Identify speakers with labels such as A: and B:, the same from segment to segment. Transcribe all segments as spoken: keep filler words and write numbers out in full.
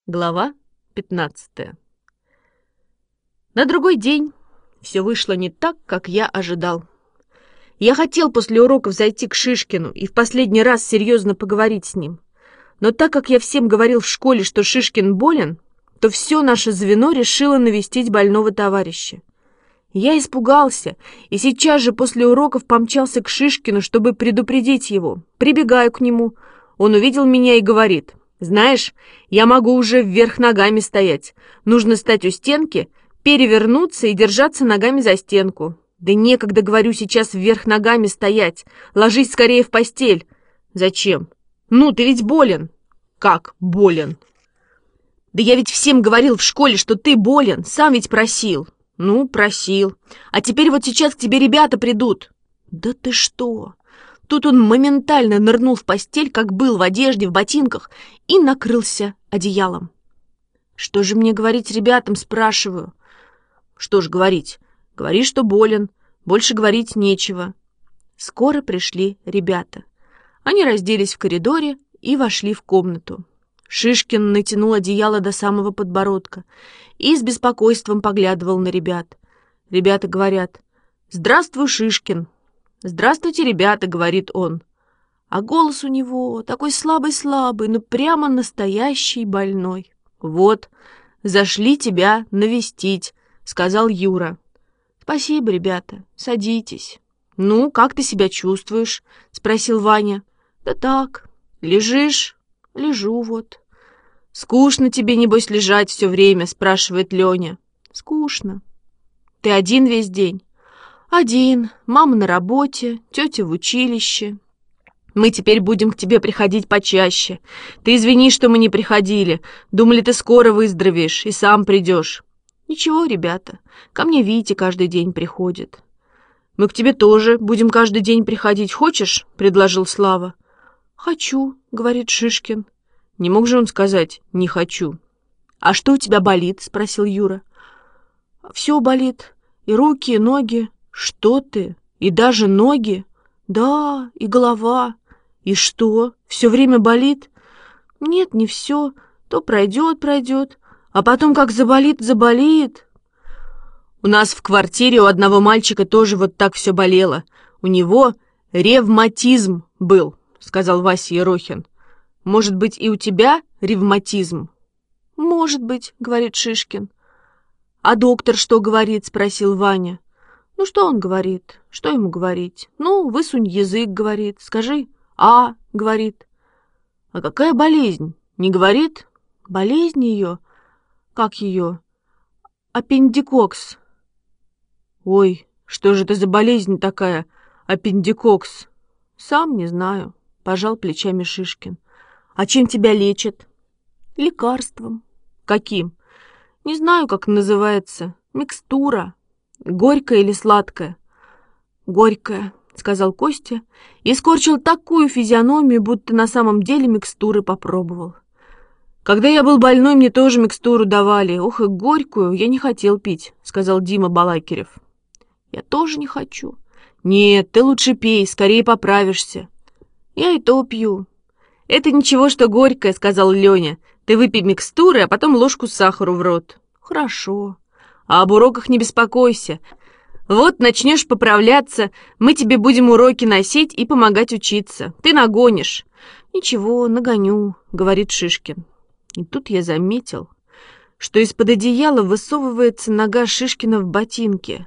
A: Глава пятнадцатая. На другой день все вышло не так, как я ожидал. Я хотел после уроков зайти к Шишкину и в последний раз серьезно поговорить с ним. Но так как я всем говорил в школе, что Шишкин болен, то все наше звено решило навестить больного товарища. Я испугался и сейчас же после уроков помчался к Шишкину, чтобы предупредить его. Прибегаю к нему. Он увидел меня и говорит: «Знаешь, я могу уже вверх ногами стоять. Нужно стать у стенки, перевернуться и держаться ногами за стенку». «Да некогда, говорю, сейчас вверх ногами стоять. Ложись скорее в постель». «Зачем?» «Ну, ты ведь болен». «Как болен?» «Да я ведь всем говорил в школе, что ты болен. Сам ведь просил». «Ну, просил. А теперь вот сейчас к тебе ребята придут». «Да ты что?» Тут он моментально нырнул в постель, как был, в одежде, в ботинках, и накрылся одеялом. «Что же мне говорить ребятам?» — спрашиваю. «Что ж говорить? Говори, что болен. Больше говорить нечего». Скоро пришли ребята. Они разделись в коридоре и вошли в комнату. Шишкин натянул одеяло до самого подбородка и с беспокойством поглядывал на ребят. Ребята говорят: «Здравствуй, Шишкин». «Здравствуйте, ребята», — говорит он. А голос у него такой слабый-слабый, ну прямо настоящий больной. «Вот, зашли тебя навестить», — сказал Юра. «Спасибо, ребята, садитесь». «Ну, как ты себя чувствуешь?» — спросил Ваня. «Да так, лежишь?» «Лежу вот». «Скучно тебе, небось, лежать все время?» — спрашивает Леня. «Скучно». «Ты один весь день?» «Один. Мама на работе, тетя в училище. Мы теперь будем к тебе приходить почаще. Ты извини, что мы не приходили. Думали, ты скоро выздоровеешь и сам придешь». «Ничего, ребята, ко мне Витя каждый день приходит». «Мы к тебе тоже будем каждый день приходить. Хочешь?» — предложил Слава. «Хочу», — говорит Шишкин. Не мог же он сказать «не хочу». «А что у тебя болит?» — спросил Юра. «Все болит. И руки, и ноги». «Что ты? И даже ноги?» «Да, и голова». «И что, все время болит?» «Нет, не все. То пройдет, пройдет. А потом как заболит, заболит». «У нас в квартире у одного мальчика тоже вот так все болело. У него ревматизм был», — сказал Вася Ерохин. «Может быть, и у тебя ревматизм?» «Может быть», — говорит Шишкин. «А доктор что говорит?» — спросил Ваня. «Ну, что он говорит? Что ему говорить? Ну, высунь язык, говорит. Скажи «а», говорит». «А какая болезнь? Не говорит?» «Болезнь ее? Как ее? Аппендикокс». «Ой, что же это за болезнь такая, аппендикокс?» «Сам не знаю», — пожал плечами Шишкин. «А чем тебя лечат?» «Лекарством». «Каким?» «Не знаю, как называется. Микстура». «Горькая или сладкая?» «Горькая», — сказал Костя и скорчил такую физиономию, будто на самом деле микстуры попробовал. «Когда я был больной, мне тоже микстуру давали. Ох, и горькую я не хотел пить», — сказал Дима Балакирев. «Я тоже не хочу». «Нет, ты лучше пей, скорее поправишься». «Я и то пью». «Это ничего, что горькое», — сказал Леня. «Ты выпей микстуры, а потом ложку сахару в рот». «Хорошо». «А об уроках не беспокойся. Вот начнешь поправляться, мы тебе будем уроки носить и помогать учиться. Ты нагонишь». «Ничего, нагоню», — говорит Шишкин. И тут я заметил, что из-под одеяла высовывается нога Шишкина в ботинке.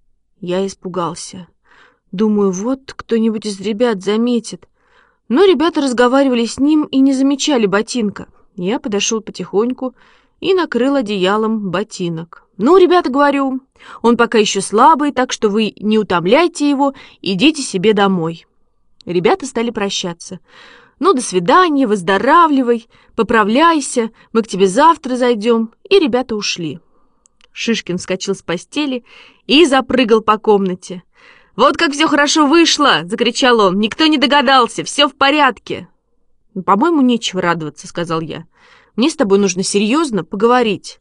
A: Я испугался. Думаю, вот кто-нибудь из ребят заметит. Но ребята разговаривали с ним и не замечали ботинка. Я подошел потихоньку и накрыл одеялом ботинок. «Ну, ребята, говорю, он пока еще слабый, так что вы не утомляйте его, идите себе домой». Ребята стали прощаться. «Ну, до свидания, выздоравливай, поправляйся, мы к тебе завтра зайдем». И ребята ушли. Шишкин вскочил с постели и запрыгал по комнате. «Вот как все хорошо вышло!» — закричал он. «Никто не догадался, все в порядке». «По-моему, нечего радоваться», — сказал я. «Мне с тобой нужно серьезно поговорить».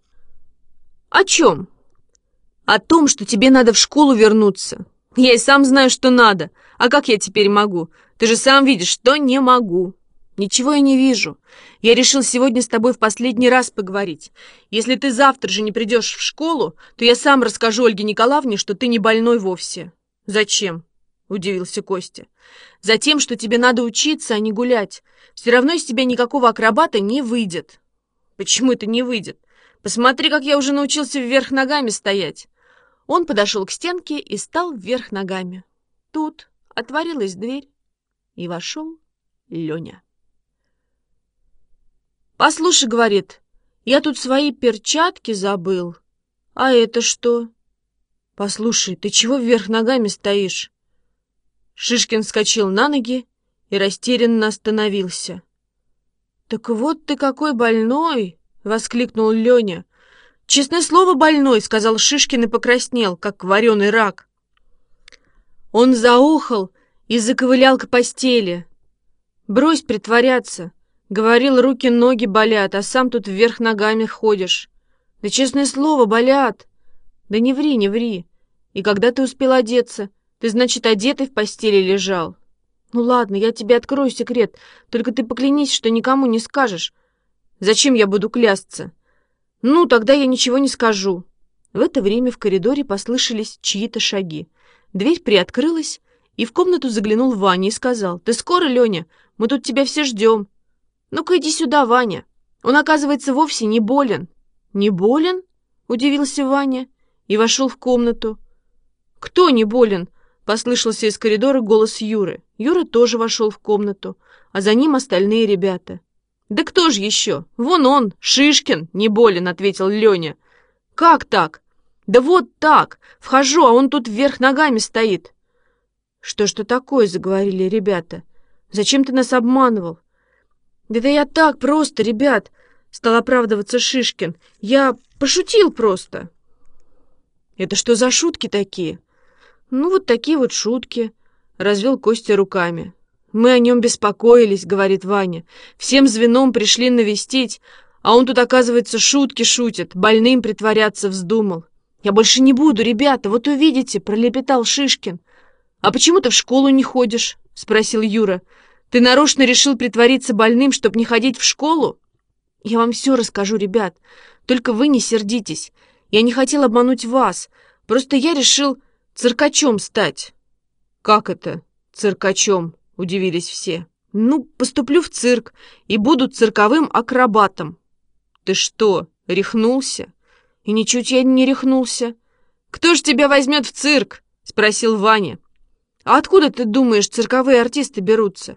A: «О чем?» «О том, что тебе надо в школу вернуться. Я и сам знаю, что надо. А как я теперь могу? Ты же сам видишь, что не могу». Ничего я не вижу. Я решил сегодня с тобой в последний раз поговорить. Если ты завтра же не придешь в школу, то я сам расскажу Ольге Николаевне, что ты не больной вовсе. Зачем? Удивился Костя. Затем, что тебе надо учиться, а не гулять. Все равно из тебя никакого акробата не выйдет. Почему это не выйдет? Посмотри, как я уже научился вверх ногами стоять. Он подошел к стенке и стал вверх ногами. Тут отворилась дверь, и вошел Леня. «Послушай, — говорит, — я тут свои перчатки забыл. А это что?» «Послушай, ты чего вверх ногами стоишь?» Шишкин вскочил на ноги и растерянно остановился. «Так вот ты какой больной!» — воскликнул Леня. «Честное слово, больной!» — сказал Шишкин и покраснел, как вареный рак. Он заохал и заковылял к постели. «Брось притворяться!» Говорил, руки-ноги болят, а сам тут вверх ногами ходишь. Да честное слово, болят. Да не ври, не ври. И когда ты успел одеться? Ты, значит, одетый в постели лежал. Ну ладно, я тебе открою секрет, только ты поклянись, что никому не скажешь. Зачем я буду клясться? Ну, тогда я ничего не скажу. В это время в коридоре послышались чьи-то шаги. Дверь приоткрылась, и в комнату заглянул Ваня и сказал: «Ты скоро, Леня? Мы тут тебя все ждем». «Ну-ка иди сюда, Ваня. Он, оказывается, вовсе не болен». «Не болен?» — удивился Ваня и вошел в комнату. «Кто не болен?» — послышался из коридора голос Юры. Юра тоже вошел в комнату, а за ним остальные ребята. «Да кто же еще? Вон он, Шишкин, не болен», — ответил Леня. «Как так?» «Да вот так. Вхожу, а он тут вверх ногами стоит». «Что ж это такое?» — заговорили ребята. «Зачем ты нас обманывал?» «Да это я так просто, ребят», — стал оправдываться Шишкин. «Я пошутил просто». «Это что за шутки такие?» «Ну, вот такие вот шутки», — развел Костя руками. «Мы о нем беспокоились», — говорит Ваня. «Всем звеном пришли навестить, а он тут, оказывается, шутки шутит, больным притворяться вздумал». «Я больше не буду, ребята, вот увидите», — пролепетал Шишкин. «А почему ты в школу не ходишь?» — спросил Юра. «Ты нарочно решил притвориться больным, чтобы не ходить в школу?» «Я вам все расскажу, ребят. Только вы не сердитесь. Я не хотел обмануть вас. Просто я решил циркачом стать». «Как это циркачом?» — удивились все. «Ну, поступлю в цирк и буду цирковым акробатом». «Ты что, рехнулся?» «И ничуть я не рехнулся». «Кто ж тебя возьмет в цирк?» — спросил Ваня. «А откуда, ты думаешь, цирковые артисты берутся?»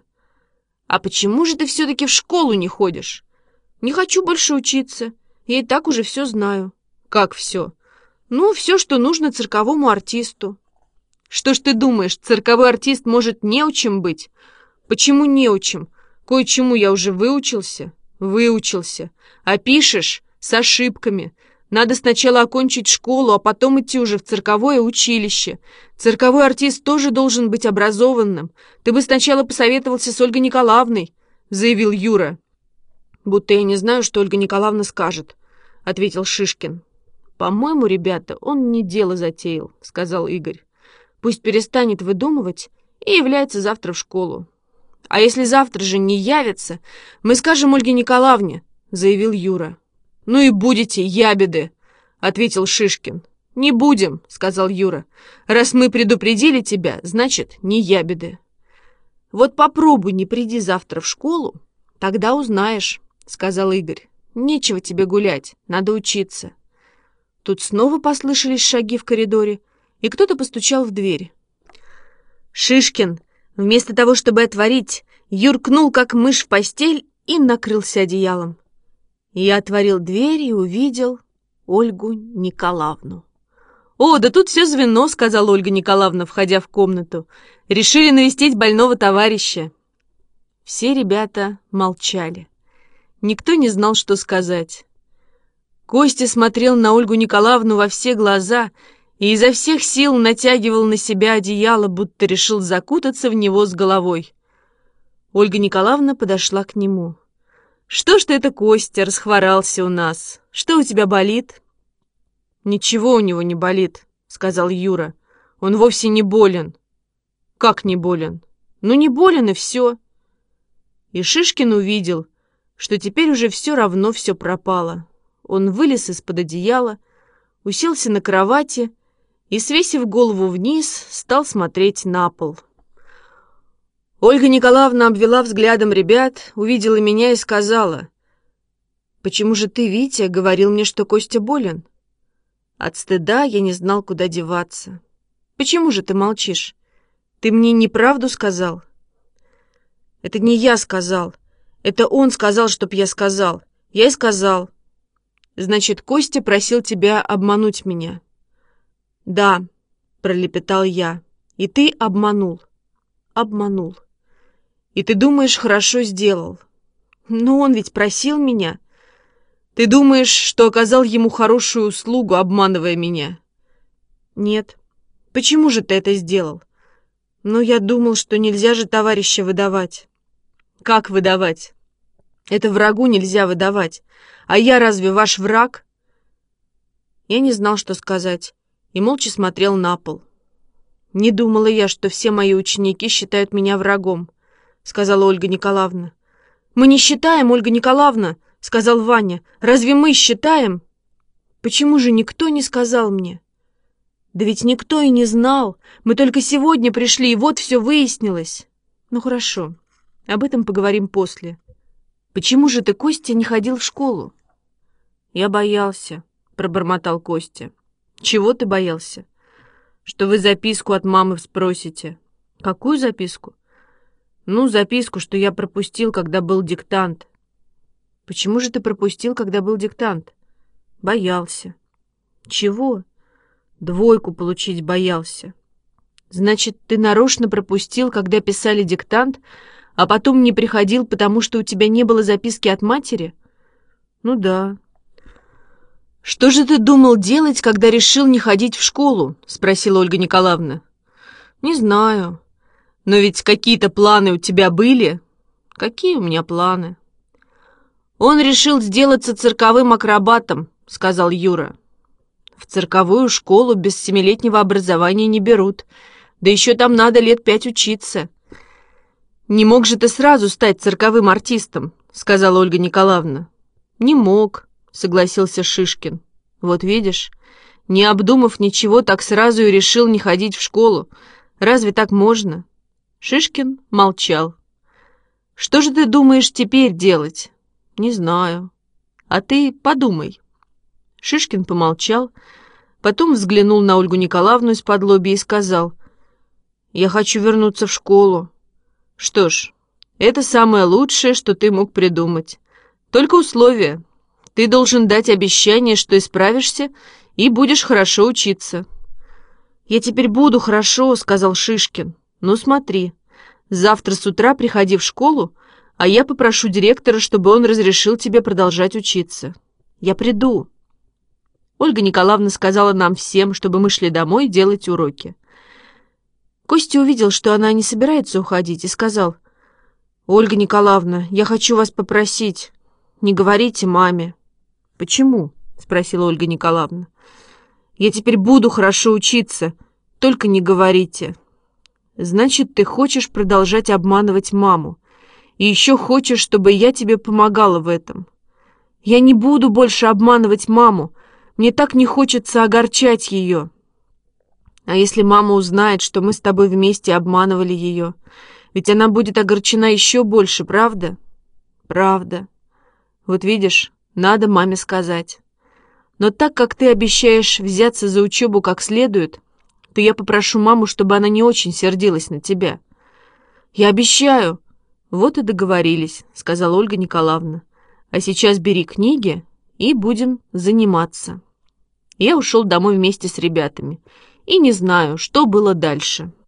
A: «А почему же ты все-таки в школу не ходишь?» «Не хочу больше учиться. Я и так уже все знаю». «Как все?» «Ну, все, что нужно цирковому артисту». «Что ж ты думаешь, цирковой артист может неучим быть?» «Почему неучим? Кое-чему я уже выучился». «Выучился. А пишешь с ошибками. Надо сначала окончить школу, а потом идти уже в цирковое училище. Цирковой артист тоже должен быть образованным. Ты бы сначала посоветовался с Ольгой Николаевной», — заявил Юра. «Будто я не знаю, что Ольга Николаевна скажет», — ответил Шишкин. «По-моему, ребята, он не дело затеял», — сказал Игорь. «Пусть перестанет выдумывать и является завтра в школу». «А если завтра же не явится, мы скажем Ольге Николаевне», — заявил Юра. «Ну и будете ябеды», — ответил Шишкин. «Не будем», — сказал Юра. «Раз мы предупредили тебя, значит, не ябеды». «Вот попробуй не приди завтра в школу, тогда узнаешь», — сказал Игорь. «Нечего тебе гулять, надо учиться». Тут снова послышались шаги в коридоре, и кто-то постучал в дверь. Шишкин, вместо того, чтобы отворить, юркнул, как мышь, в постель и накрылся одеялом. Я отворил дверь и увидел Ольгу Николаевну. «О, да тут все звено», — сказала Ольга Николаевна, входя в комнату. «Решили навестить больного товарища». Все ребята молчали. Никто не знал, что сказать. Костя смотрел на Ольгу Николаевну во все глаза и изо всех сил натягивал на себя одеяло, будто решил закутаться в него с головой. Ольга Николаевна подошла к нему. «Что ж ты это, Костя, расхворался у нас? Что у тебя болит?» «Ничего у него не болит», — сказал Юра. «Он вовсе не болен». «Как не болен?» «Ну, не болен, и все». И Шишкин увидел, что теперь уже все равно все пропало. Он вылез из-под одеяла, уселся на кровати и, свесив голову вниз, стал смотреть на пол. Ольга Николаевна обвела взглядом ребят, увидела меня и сказала: «Почему же ты, Витя, говорил мне, что Костя болен?» От стыда я не знал, куда деваться. «Почему же ты молчишь? Ты мне неправду сказал?» «Это не я сказал. Это он сказал, чтоб я сказал. Я и сказал». «Значит, Костя просил тебя обмануть меня?» «Да», — пролепетал я. «И ты обманул». «Обманул. И ты думаешь, хорошо сделал. Но он ведь просил меня. Ты думаешь, что оказал ему хорошую услугу, обманывая меня?» «Нет. Почему же ты это сделал?» «Ну, я думал, что нельзя же товарища выдавать». «Как выдавать? Это врагу нельзя выдавать. А я разве ваш враг?» Я не знал, что сказать, и молча смотрел на пол. «Не думала я, что все мои ученики считают меня врагом», — сказала Ольга Николаевна. «Мы не считаем, Ольга Николаевна», — сказал Ваня. «Разве мы считаем?» «Почему же никто не сказал мне?» «Да ведь никто и не знал. Мы только сегодня пришли, и вот все выяснилось». «Ну хорошо, об этом поговорим после. Почему же ты, Костя, не ходил в школу?» «Я боялся», — пробормотал Костя. «Чего ты боялся?» «Что вы записку от мамы спросите». «Какую записку?» «Ну, записку, что я пропустил, когда был диктант». «Почему же ты пропустил, когда был диктант?» «Боялся». «Чего?» «Двойку получить боялся». «Значит, ты нарочно пропустил, когда писали диктант, а потом не приходил, потому что у тебя не было записки от матери?» «Ну да». «Что же ты думал делать, когда решил не ходить в школу?» — спросила Ольга Николаевна. «Не знаю. Но ведь какие-то планы у тебя были?» «Какие у меня планы?» «Он решил сделаться цирковым акробатом», — сказал Юра. «В цирковую школу без семилетнего образования не берут. Да еще там надо лет пять учиться». «Не мог же ты сразу стать цирковым артистом», — сказала Ольга Николаевна. «Не мог», — согласился Шишкин. «Вот видишь, не обдумав ничего, так сразу и решил не ходить в школу. Разве так можно?» Шишкин молчал. «Что же ты думаешь теперь делать?» «Не знаю. А ты подумай». Шишкин помолчал, потом взглянул на Ольгу Николаевну из-под-лобья и сказал: «Я хочу вернуться в школу». «Что ж, это самое лучшее, что ты мог придумать. Только условие. Ты должен дать обещание, что исправишься и будешь хорошо учиться». «Я теперь буду хорошо», — сказал Шишкин. «Ну смотри, завтра с утра приходи в школу, а я попрошу директора, чтобы он разрешил тебе продолжать учиться. Я приду». Ольга Николаевна сказала нам всем, чтобы мы шли домой делать уроки. Костя увидел, что она не собирается уходить, и сказал: «Ольга Николаевна, я хочу вас попросить, не говорите маме». «Почему?» — спросила Ольга Николаевна. «Я теперь буду хорошо учиться, только не говорите». «Значит, ты хочешь продолжать обманывать маму, и еще хочешь, чтобы я тебе помогала в этом». «Я не буду больше обманывать маму, мне так не хочется огорчать ее». «А если мама узнает, что мы с тобой вместе обманывали ее? Ведь она будет огорчена еще больше, правда?» «Правда. Вот видишь, надо маме сказать. Но так как ты обещаешь взяться за учебу как следует, то я попрошу маму, чтобы она не очень сердилась на тебя». «Я обещаю». «Вот и договорились», — сказала Ольга Николаевна. «А сейчас бери книги и будем заниматься». Я ушел домой вместе с ребятами и не знаю, что было дальше.